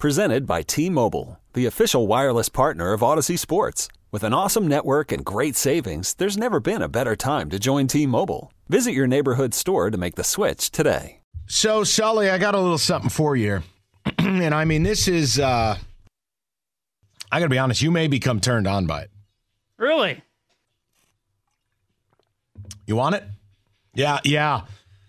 Presented by T-Mobile, the official wireless partner of Odyssey Sports. With an awesome network and great savings, there's never been a better time to join T-Mobile. Visit your neighborhood store to make the switch today. So, Sully, I got a little something for you. And I mean, this is, I got to be honest, you may become turned on by it. Really? You want it? Yeah.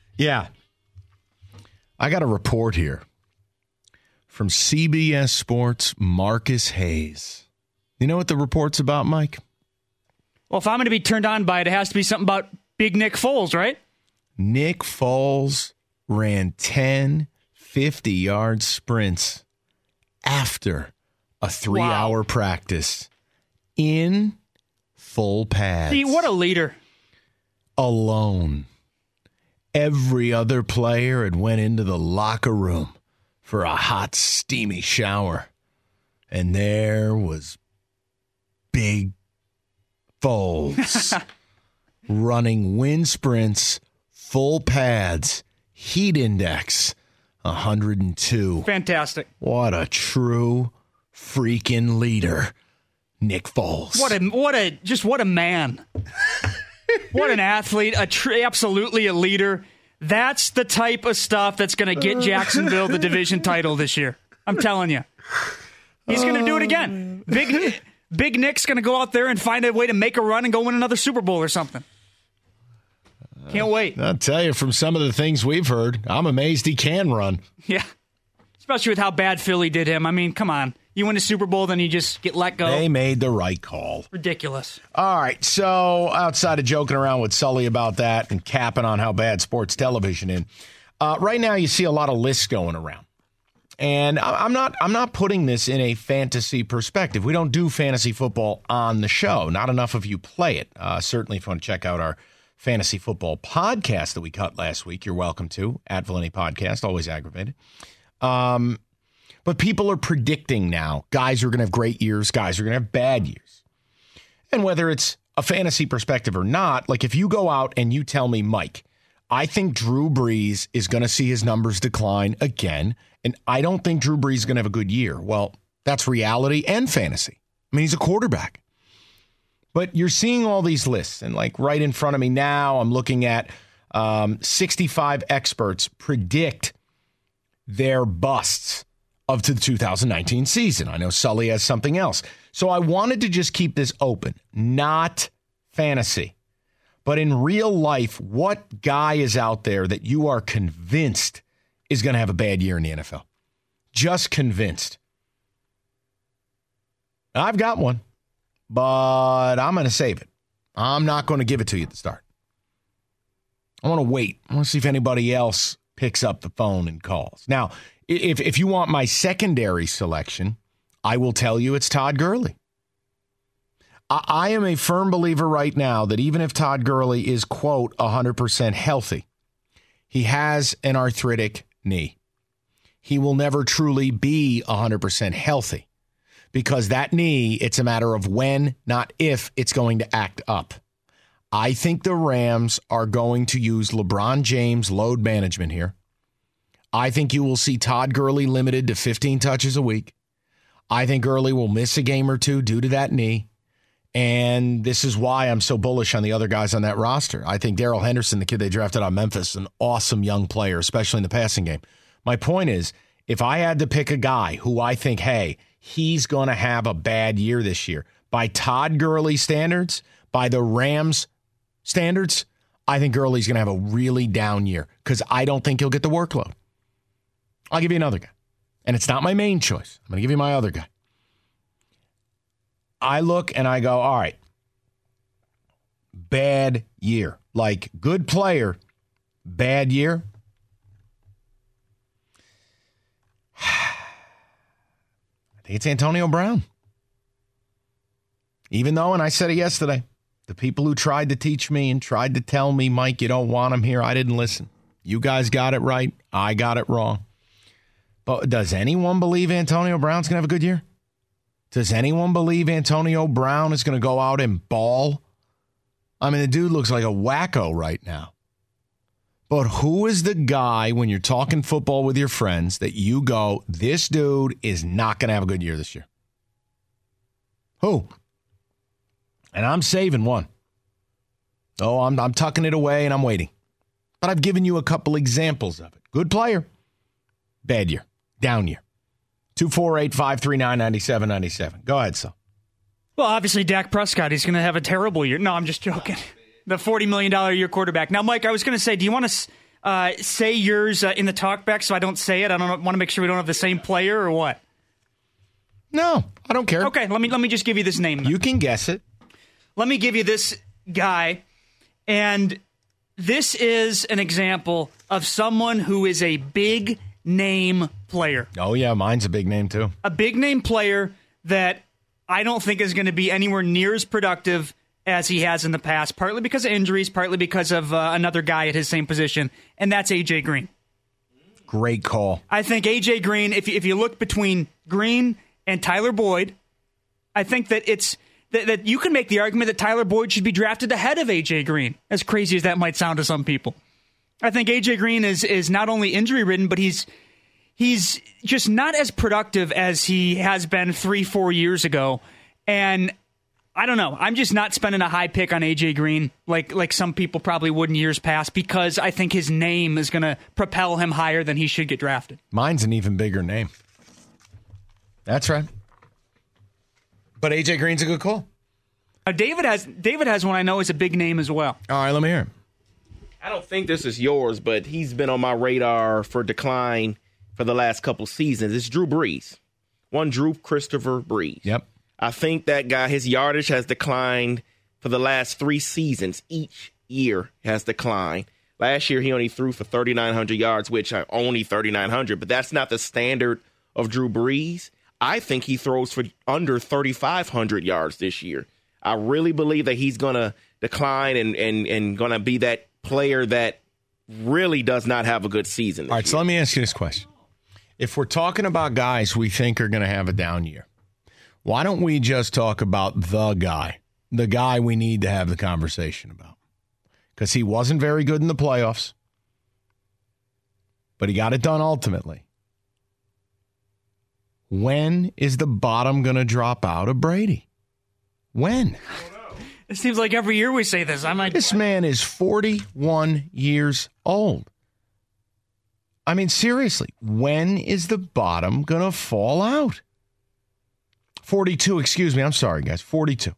I got a report here from CBS Sports' Marcus Hayes. You know what the report's about, Mike? Well, if I'm going to be turned on by it, it has to be something about Big Nick Foles, right? Nick Foles ran 10 50-yard sprints after a 3-hour practice in full pads. See, what a leader. Alone. Every other player had went into the locker room for a hot, steamy shower. And there was Big Foles running wind sprints, full pads, heat index, 102. Fantastic. What a true freaking leader, Nick Foles. What a man. What an athlete, absolutely a leader. That's the type of stuff that's going to get Jacksonville the division title this year. I'm telling you. He's going to do it again. Big Nick's going to go out there and find a way to make a run and go win another Super Bowl or something. Can't wait. I'll tell you, from some of the things we've heard, I'm amazed he can run. Yeah. Especially with how bad Philly did him. I mean, come on. You win a Super Bowl, then you just get let go. They made the right call. Ridiculous. All right, so outside of joking around with Sully about that and capping on how bad sports television is, right now you see a lot of lists going around. And I'm not putting this in a fantasy perspective. We don't do fantasy football on the show. Not enough of you play it. Certainly, if you want to check out our fantasy football podcast that we cut last week, you're welcome to, at Valenti Podcast, always aggravated. But people are predicting now, guys are going to have great years, guys are going to have bad years. And whether it's a fantasy perspective or not, like if you go out and you tell me, Mike, I think Drew Brees is going to see his numbers decline again, and I don't think Drew Brees is going to have a good year. Well, that's reality and fantasy. I mean, he's a quarterback. But you're seeing all these lists, and like right in front of me now, I'm looking at 65 experts predict their busts of the 2019 season. I know Sully has something else. So I wanted to just keep this open, not fantasy. But in real life, what guy is out there that you are convinced is going to have a bad year in the NFL? Just convinced. I've got one, but I'm going to save it. I'm not going to give it to you at the start. I want to wait. I want to see if anybody else picks up the phone and calls. Now, if you want my secondary selection, I will tell you it's Todd Gurley. I am a firm believer right now that even if Todd Gurley is, quote, 100% healthy, he has an arthritic knee. He will never truly be 100% healthy because that knee, it's a matter of when, not if, it's going to act up. I think the Rams are going to use LeBron James load management here. I think you will see Todd Gurley limited to 15 touches a week. I think Gurley will miss a game or two due to that knee. And this is why I'm so bullish on the other guys on that roster. I think Darrell Henderson, the kid they drafted out of Memphis, an awesome young player, especially in the passing game. My point is, if I had to pick a guy who I think, hey, he's going to have a bad year this year, by Todd Gurley standards, by the Rams standards, I think Gurley's going to have a really down year because I don't think he'll get the workload. I'll give you another guy. And it's not my main choice. I'm going to give you my other guy. I look and I go, all right, bad year. Like, good player, bad year. I think it's Antonio Brown. Even though, and I said it yesterday, the people who tried to teach me and tried to tell me, Mike, you don't want him here, I didn't listen. You guys got it right. I got it wrong. But does anyone believe Antonio Brown's going to have a good year? Does anyone believe Antonio Brown is going to go out and ball? I mean, the dude looks like a wacko right now. But who is the guy when you're talking football with your friends that you go, this dude is not going to have a good year this year? Who? And I'm saving one. Oh, I'm tucking it away and I'm waiting. But I've given you a couple examples of it. Good player. Bad year. Down year. 248-539-9797. Go ahead, Sal. Well, obviously, Dak Prescott, he's going to have a terrible year. No, I'm just joking. The $40 million a year quarterback. Now, Mike, I was going to say, do you want to say yours in the talkback so I don't say it? I don't want to make sure we don't have the same player or what? No, I don't care. Okay, let me just give you this name. You can guess it. Let me give you this guy, and this is an example of someone who is a big name player. Oh, yeah, mine's a big name, too. A big name player that I don't think is going to be anywhere near as productive as he has in the past, partly because of injuries, partly because of another guy at his same position, and that's A.J. Green. Great call. I think A.J. Green, if you look between Green and Tyler Boyd, I think that it's that you can make the argument that Tyler Boyd should be drafted ahead of A.J. Green, as crazy as that might sound to some people. I think A.J. Green is not only injury-ridden, but he's just not as productive as he has been 3-4 years ago, and I don't know. I'm just not spending a high pick on A.J. Green like some people probably would in years past because I think his name is going to propel him higher than he should get drafted. Mine's an even bigger name. That's right. But A.J. Green's a good call. David has one I know is a big name as well. All right, let me hear him. I don't think this is yours, but he's been on my radar for decline for the last couple seasons. It's Drew Brees. One Drew Christopher Brees. Yep. I think that guy, his yardage has declined for the last 3 seasons. Each year has declined. Last year, he only threw for 3,900 yards, which are only 3,900, but that's not the standard of Drew Brees. I think he throws for under 3,500 yards this year. I really believe that he's going to decline and going to be that player that really does not have a good season. All right, so let me ask you this question. If we're talking about guys we think are going to have a down year, why don't we just talk about the guy we need to have the conversation about? Because he wasn't very good in the playoffs, but he got it done ultimately. When is the bottom going to drop out of Brady? When? It seems like every year we say this. This man is 41 years old. I mean, seriously, when is the bottom going to fall out? 42, excuse me. I'm sorry, guys. 42.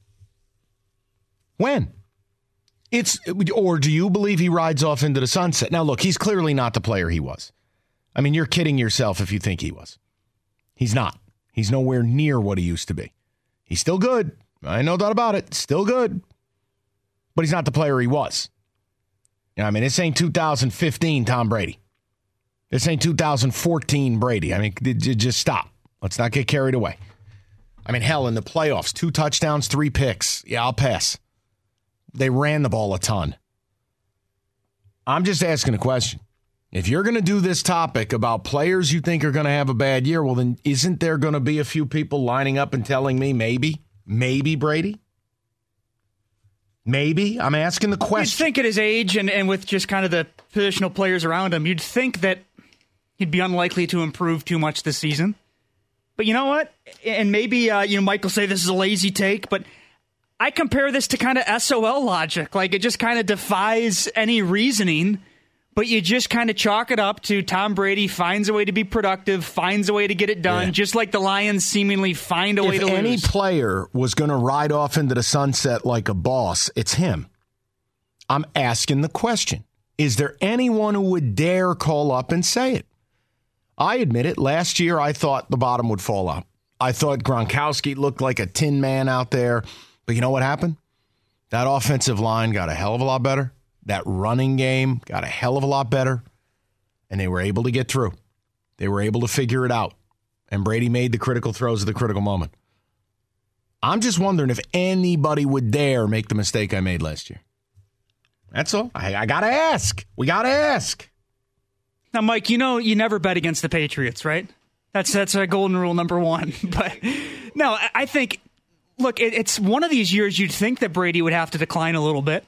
When? Or do you believe he rides off into the sunset? Now, look, he's clearly not the player he was. I mean, you're kidding yourself if you think he was. He's not. He's nowhere near what he used to be. He's still good. I no doubt about it. Still good. But he's not the player he was. You know, I mean, this ain't 2015 Tom Brady. This ain't 2014 Brady. I mean, just stop. Let's not get carried away. I mean, hell, in the playoffs, 2 touchdowns, 3 picks. Yeah, I'll pass. They ran the ball a ton. I'm just asking a question. If you're going to do this topic about players you think are going to have a bad year, well, then isn't there going to be a few people lining up and telling me maybe Brady? Maybe? I'm asking the question. You'd think at his age and with just kind of the positional players around him, you'd think that he'd be unlikely to improve too much this season. But you know what? And maybe Mike will say this is a lazy take, but I compare this to kind of SOL logic. Like, it just kind of defies any reasoning, but you just kind of chalk it up to Tom Brady finds a way to be productive, finds a way to get it done, just like the Lions seemingly find a way to lose. If any player was going to ride off into the sunset like a boss, it's him. I'm asking the question. Is there anyone who would dare call up and say it? I admit it. Last year, I thought the bottom would fall out. I thought Gronkowski looked like a tin man out there. But you know what happened? That offensive line got a hell of a lot better. That running game got a hell of a lot better. And they were able to get through. They were able to figure it out. And Brady made the critical throws at the critical moment. I'm just wondering if anybody would dare make the mistake I made last year. That's all. I got to ask. We got to ask. Now, Mike, you never bet against the Patriots, right? That's a golden rule number 1. But no, I think, look, it's one of these years you'd think that Brady would have to decline a little bit.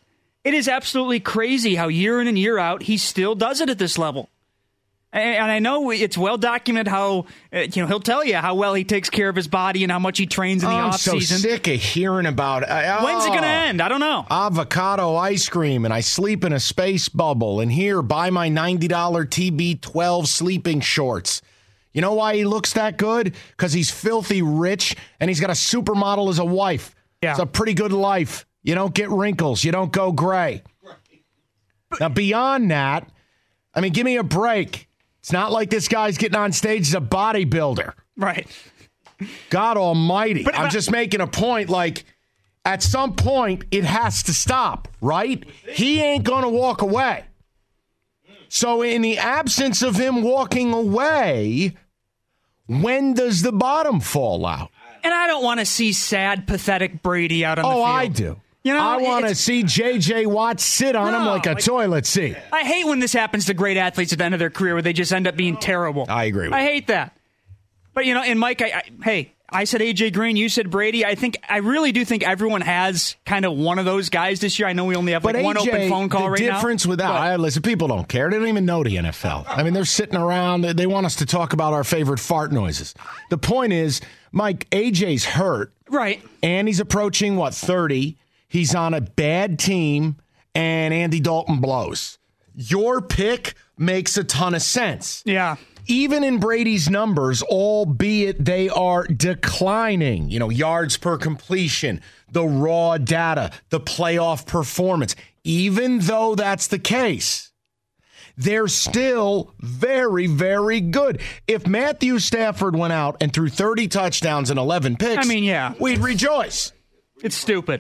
It is absolutely crazy how year in and year out he still does it at this level. And I know it's well documented how, he'll tell you how well he takes care of his body and how much he trains in the offseason. I'm so sick of hearing about it. When's it going to end? I don't know. Avocado ice cream, and I sleep in a space bubble, and here, buy my $90 TB12 sleeping shorts. You know why he looks that good? Because he's filthy rich, and he's got a supermodel as a wife. Yeah. It's a pretty good life. You don't get wrinkles. You don't go gray. Now, beyond that, I mean, give me a break. It's not like this guy's getting on stage as a bodybuilder. Right. God almighty. I'm just making a point, like, at some point, it has to stop, right? He ain't going to walk away. So in the absence of him walking away, when does the bottom fall out? And I don't want to see sad, pathetic Brady out on the field. Oh, I do. You know, I want to see J.J. Watt sit on him like a toilet seat. I hate when this happens to great athletes at the end of their career where they just end up being terrible. I agree with I hate that. But, and Mike, I said A.J. Green, you said Brady. I really do think everyone has kind of one of those guys this year. I know we only have one open phone call right now. The difference with that, listen, people don't care. They don't even know the NFL. I mean, they're sitting around. They want us to talk about our favorite fart noises. The point is, Mike, A.J.'s hurt. Right. And he's approaching, 30? He's on a bad team, and Andy Dalton blows. Your pick makes a ton of sense. Yeah. Even in Brady's numbers, albeit they are declining, yards per completion, the raw data, the playoff performance, even though that's the case, they're still very, very good. If Matthew Stafford went out and threw 30 touchdowns and 11 picks, we'd rejoice. It's stupid.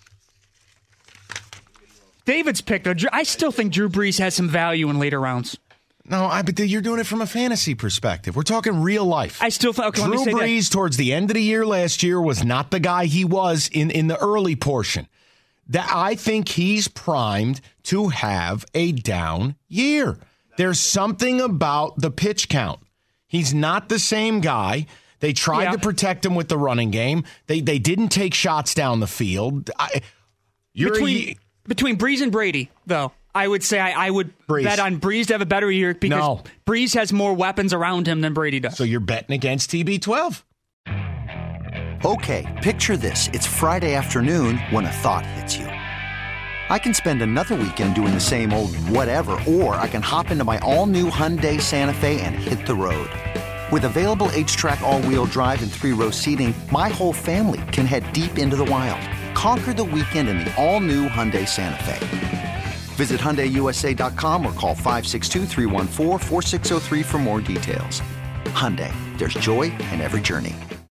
David's pick, though, I still think Drew Brees has some value in later rounds. No, but you're doing it from a fantasy perspective. We're talking real life. I still think Drew Brees towards the end of the year last year was not the guy he was in the early portion. That I think he's primed to have a down year. There's something about the pitch count. He's not the same guy. They tried to protect him with the running game. They didn't take shots down the field. Between Brees and Brady, though, I would say I would bet on Brees to have a better year because Brees has more weapons around him than Brady does. So you're betting against TB12. Okay, picture this. It's Friday afternoon when a thought hits you. I can spend another weekend doing the same old whatever, or I can hop into my all-new Hyundai Santa Fe and hit the road. With available H-Track all-wheel drive and 3-row seating, my whole family can head deep into the wild. Conquer the weekend in the all-new Hyundai Santa Fe. Visit HyundaiUSA.com or call 562-314-4603 for more details. Hyundai, there's joy in every journey.